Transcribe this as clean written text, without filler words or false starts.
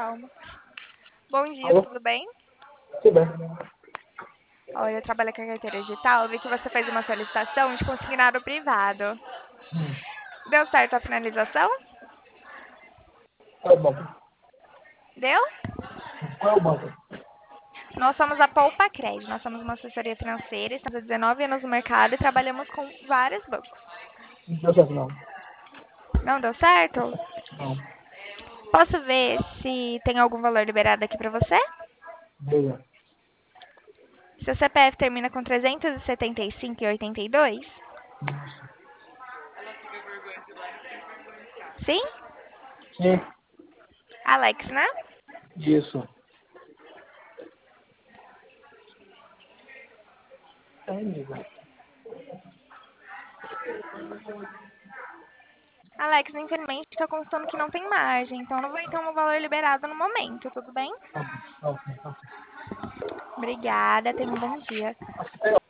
calma. Bom dia, Alô? tudo bem? Tudo bem. Olha, eu trabalho com a carteira digital, eu vi que você fez uma solicitação de consignado privado. Hum. Deu certo a finalização? Qual é o banco? Deu? Qual é o banco? Nós somos a Poupa Cred, nós somos uma assessoria financeira, estamos há 19 anos no mercado e trabalhamos com vários bancos. Não deu certo, não. Não deu certo? Não. Posso ver se tem algum valor liberado aqui para você? Veja. Seu CPF termina com 375 e 82? Isso. Sim? Sim. Alex, né? Isso. É, amiga. Alex, infelizmente está constando que não tem margem, então não vai ter um valor liberado no momento, tudo bem? Tá bom. Tá ok. Tá ok. Obrigada, tenha um bom dia. Acho que tem